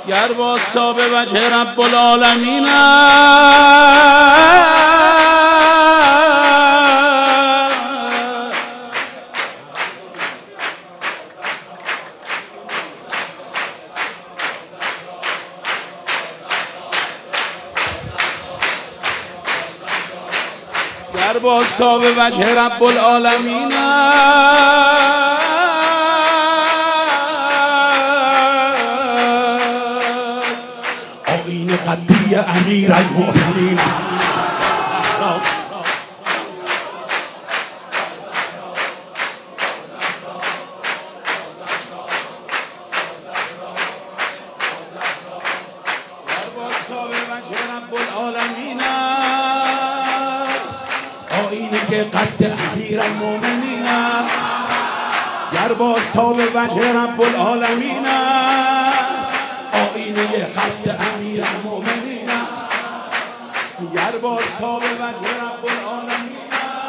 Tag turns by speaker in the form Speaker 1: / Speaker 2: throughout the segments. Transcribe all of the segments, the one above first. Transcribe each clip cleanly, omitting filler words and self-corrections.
Speaker 1: گر باستا به وجه رب العالمین گر باستا به وجه رب العالمین
Speaker 2: آیین قدی امیر المؤمنین قد امیر المؤمنین است گر باستا به وجه رب العالمین است آینه قد امیر المؤمنین است گر باستا به وجه رب العالمین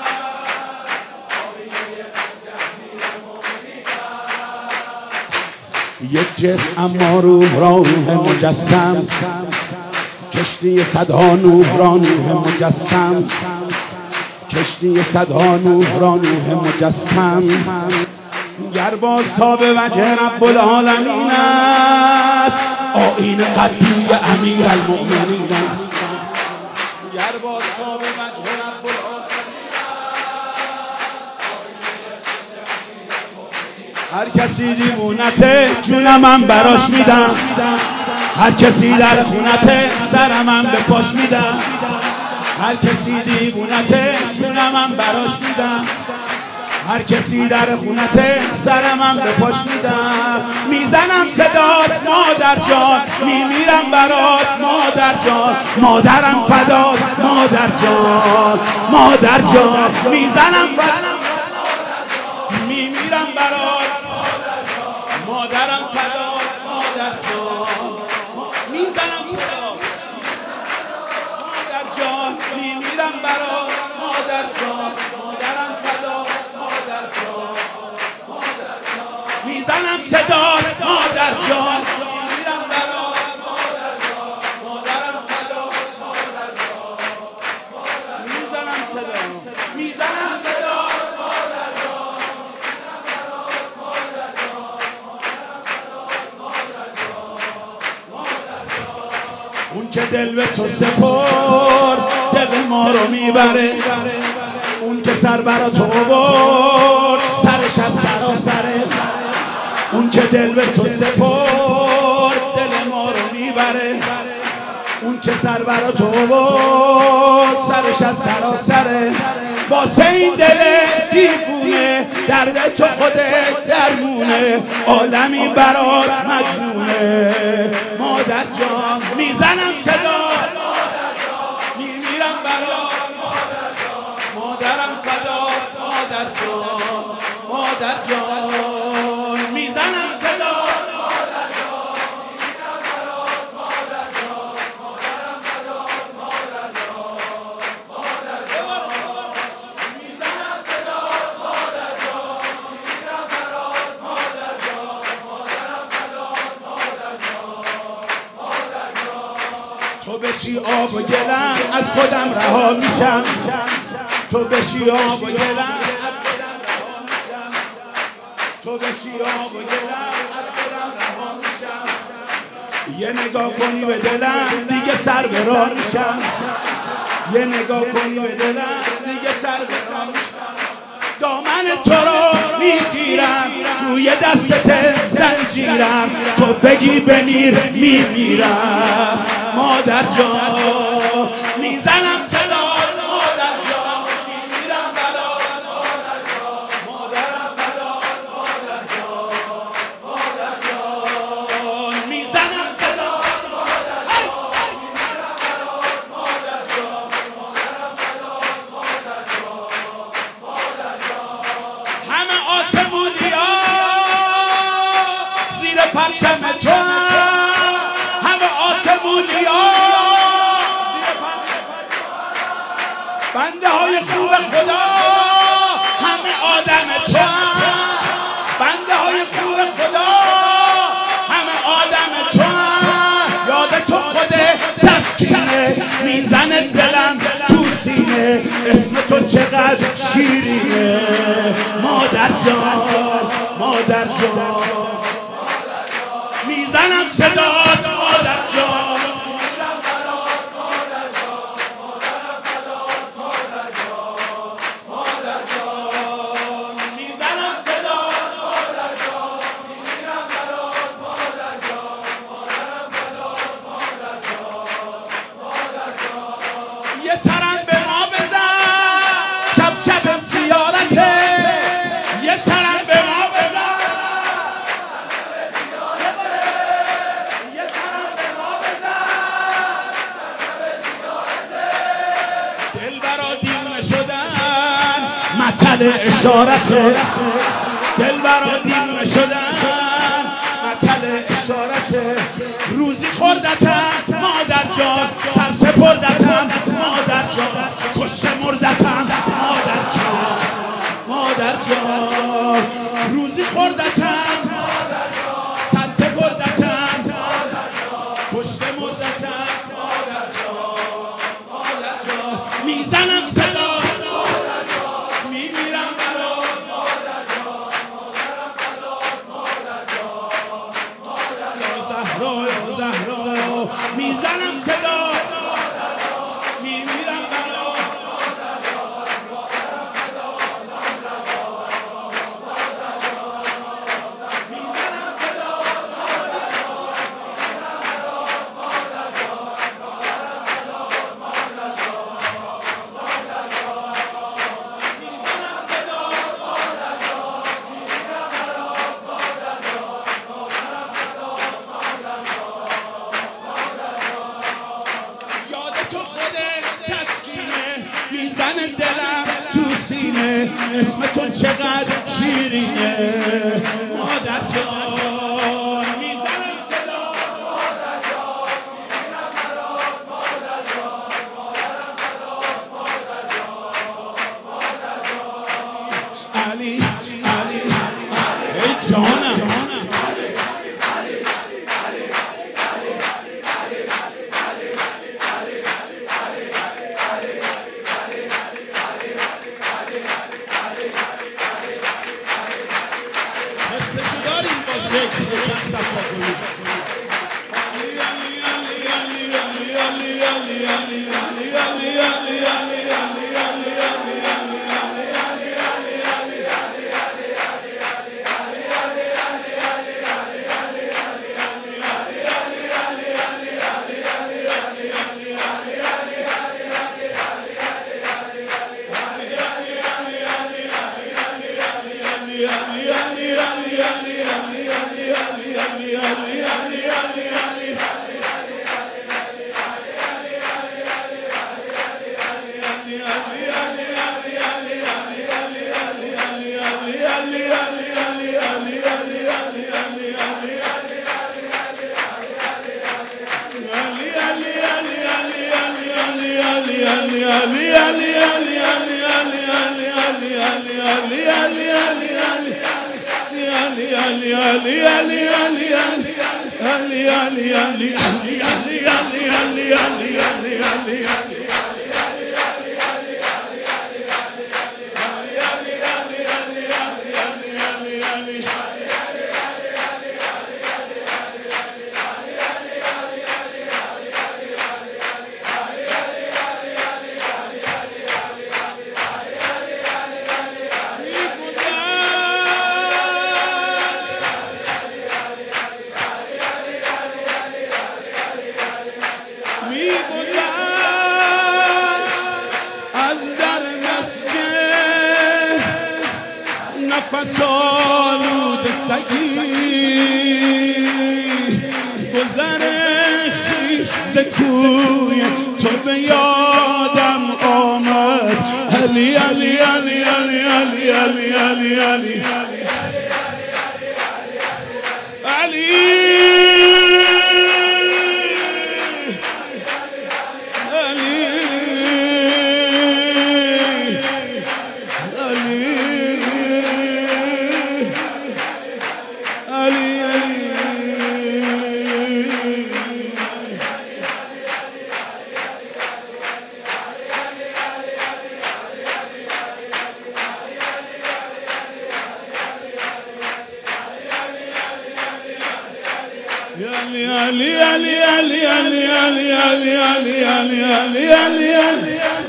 Speaker 2: یک جسم اما روح را روح مجسم کشتی صدها نوح را نوح مجسم کشتی صدها نوح را نوح مجسم گر باز تا به وجه رب العالمین است آیین قدی امیر المؤمنین است گر باز تا به وجه رب العالمین هر کسی دیوونته جون من براش میدم هر کسی در خونته سر من به پاش میدم هر کسی دیوونته جون من براش میدم هر کسی در خونته سر من به پاش میدم میزنم صدات مادر جان میمیرم برات مادر جان مادرم فدات مادر جان مادر جان میزنم میمیرم برات مادرم فدات مادر جان میزنم صدات مادر جان میمیرم برات مادر جان مادرم فدات مادر جان مادر جان میزنم صدات مادر جان میمیرم برات مادر جان مادرم فدات مادر جان میزنم صدات میزنم صدات مادر جان مادر جان مادر جان اون که دل به تو سپرد دل ما رو میبره اون که سر برا تو برد سرش از سراسره اون که دل به تو سپرد دل ما رو میبره اون که سر برا تو برد سرش از سراسره واسه این دل دیوونه درد تو خودت درمونه عالمی برات مجنونه مادر جان میزنم صدا میمیرم برات مادرم فدات مادر جان مادر جان میزنم صدا مادر جان میمیرم برات مادر جان مادرم فدات مادر جان مادر جان میزنم صدا مادر جان میمیرم برات مادر جان مادرم فدات مادر جان مادر جان تو بشی آب و گلم از خودم رها میشم تو بشی آب و گلم از خودم رها میشم تو بشی آب و گلم از خودم رها میشم یه نگاه کنی به دلم دیگه سر به راه میشم یه نگاه کنی به دلم دیگه سر به راه میشم دامن تو رو میگیرم روی دستت زنجیرم تو بگی بمیر میمیرم مادر جان میزنم صدا مادر جان میمیرم برات مادر جان مادرم فدات مادر جان مادر جان میزنم صدا مادر جان میمیرم برات مادر جان مادرم فدات مادر جان مادر جان همه آسمونیا زیر پرچم تو همه آسمونیا بنده های خوب خدا همه آدم تو بنده های خوب خدا همه آدم تو شیرینه مادر جان مادر جان میزنم صدات مادر جان یه سرم به ما بزن شب شب زیارته یه سرم به ما بزن یه سرم به ما بزن دلبرا دیوونه شدن مطل اشارته دلبرا دیوونه شدن مطل اشارته روزی خوردتم مادر جان سر سپردتم مادر جان کشته مردتم مادر جان مادر جان روزی خوردتم سر سپردتم کشته مردتم مادر جان مادر جان میزنم صدا میمیرم برات مادر جان زهرا زهرا میزنم صدا میمیرم برات میزنم صدا یاد تو خودت تسکینه میزنه دلم تو سینه اسم تو چقدر شیرینه مادر جان میزنم صدا مادر جان میمیرم برات مادر جان مادرم برات مادر جان مادر جان علی علی ای جانم حسشو داریم با ذکر یکم صفا کنیم علی علی علی علی علی علی علی علی علی علی علی علی علی نفس آلود سگی گذر خیز کوی تو به یادم آمد علی علی علی علی علی علی علی علی علی علی علی علی علی علی علی علی علی علی علی